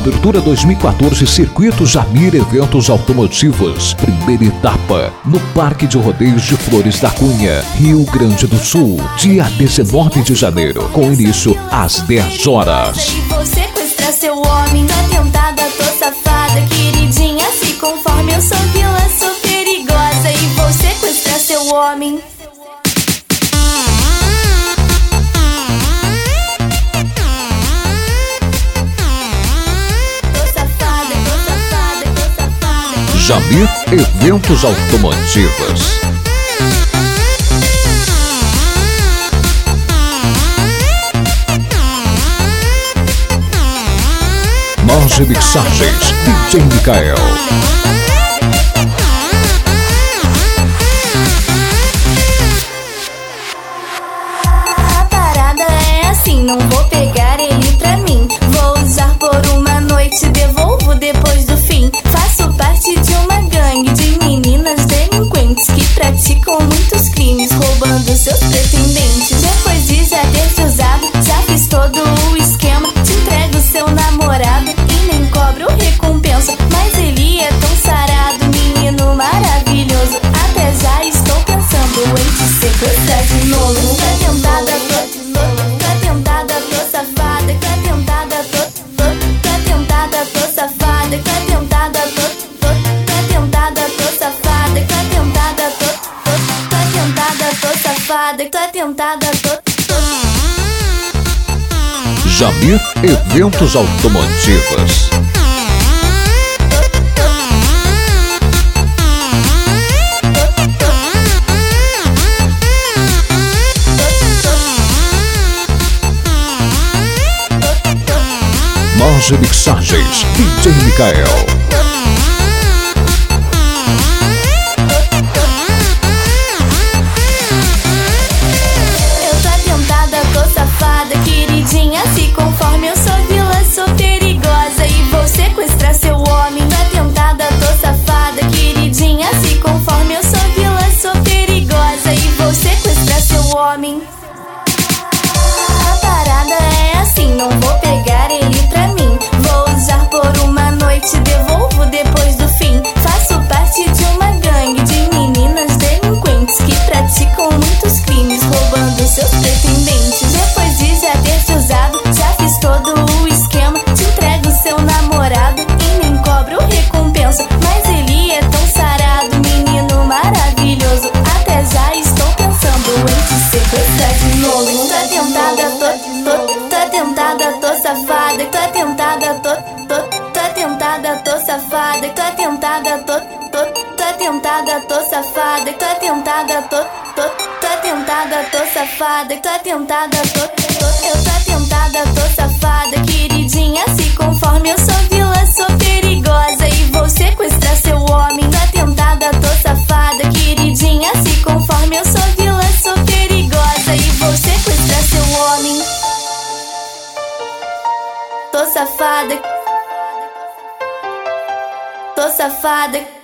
Abertura 2014, Circuito Jamir Eventos Automotivos. Primeira etapa, no Parque de Rodeios de Flores da Cunha, Rio Grande do Sul. Dia 19 de janeiro, com início às 10 horas. E vou sequestrar seu homem. Tô tentada, tô safada, queridinha. Se conforme, eu sou vilã, sou perigosa. E vou sequestrar seu homem. Jamir Eventos Automotivos. Nós Mixagens, DJ Mikael. A parada é assim, não vou pegar ele pra mim. Vou usar por uma noite, devolvo depois do fim. Faço parte de uma gangue de meninas delinquentes que praticam muitos crimes, roubando seus pretendentes. Depois de já ter te usado, já fiz todo o esquema. Te entrego seu namorado e nem cobro recompensa. Mas ele é tão sarado, menino maravilhoso. Até já estou pensando em te sequestrar de novo. Tá tentada, tô tentada, tô safada. Tá tentada, tô tentada, tô safada. Tá tentada, tô tentada, tô safada. Tá tentada, tô tentada, tô safada. Tá tentada, tô. Jamir Eventos Automotivos. Nós Mixagens, DJ Mikael. Queridinha, se conforme, eu sou vilã, sou perigosa e vou sequestrar seu homem. Tá tentada, tô safada, queridinha, se conforme, eu sou vilã, sou perigosa e vou sequestrar seu homem. A parada é assim, não vou pegar ele pra mim. Vou usar por uma noite, devolvo depois do fim. Faço parte de uma gangue de meninas delinquentes que praticam muitos crimes, roubando seus pretendentes. Depois de já ter te usado, já fiz todo o esquema. Te entrego seu namorado e nem cobro recompensa. Mas ele é tão sarado, menino maravilhoso. Até já estou pensando em te sequestrar de novo. Tá tentada, tô tentada, tô safada. Tá tentada, tô tentada, tô safada. Tá tentada, tô tentada, tô safada. Tá tentada, tô tentada, tô safada. Tá tentada, eu tô tentada, tô safada, queridinha, se conforme, eu sou vilã, sou perigosa e vou sequestrar seu homem. Tá tentada, tô safada, queridinha, se conforme, eu sou vilã, sou perigosa e vou sequestrar seu homem. Tô safada, tô safada.